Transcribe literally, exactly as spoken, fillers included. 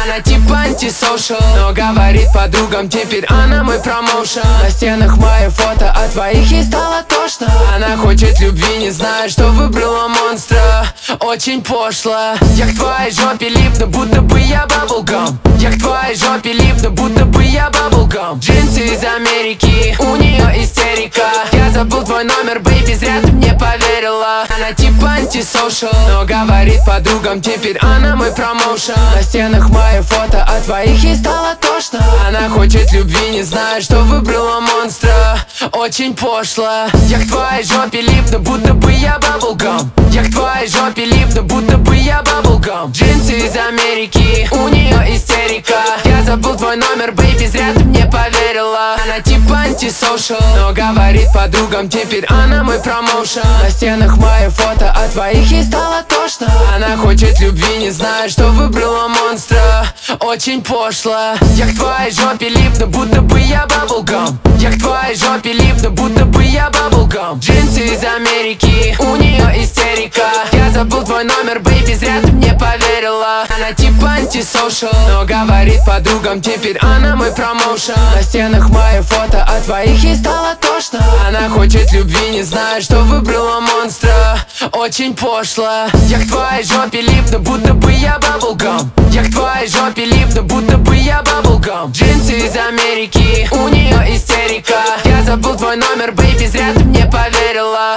Она типа антисошал, но говорит подругам, теперь она мой промоушен. На стенах мои фото, а твоих ей стало тошно. Она хочет любви, не знает, что выбрала монстра. Очень пошло. Я к твоей жопе липну, будто бы я баблгам. Я к твоей жопе липну, будто бы я баблгам. Джинсы из Америки, у нее истерика. Я забыл твой номер, бэйби, зря ты мне поверила. Она типа антисошал, но говорит подругам, теперь она мой промоушен. На стенах мои фото, а твоих ей стало тошно. Она хочет любви, не знает, что выбрала монстра. Очень пошло. Я к твоей жопе липну, будто бы я баблгам. Я к твоей жопе липну, будто бы я баблгам. Джинсы из Америки, у нее истерика. Я забыл твой номер, бэйби, зря ты мне поверила. Она типа антисошал, но говорит подругам, теперь она мой промоушен. На стенах мои фото, а твоих ей стало тошно. Она хочет любви, не знает, что выбрала монстра. Очень пошло. Я к твоей жопе липну, будто бы я баблгам. Я к твоей жопе липну, будто бы я баблгам. Джинсы из Америки, у нее истерика. Я забыл твой номер, бэйби, зря ты мне поверила. Она типа антисошал, но говорит подругам, теперь она мой промоушен. На стенах мои фото, а твоих ей стало тошно. Она хочет любви, не знает, что выбрала монстра. Очень пошло. Я к твоей жопе липну, будто бы я баблгам. Я к твоей жопе липну, будто бы я баблгам. Джинсы из Америки, у нее истерика. Я забыл твой номер, бэйби, зря ты мне поверила.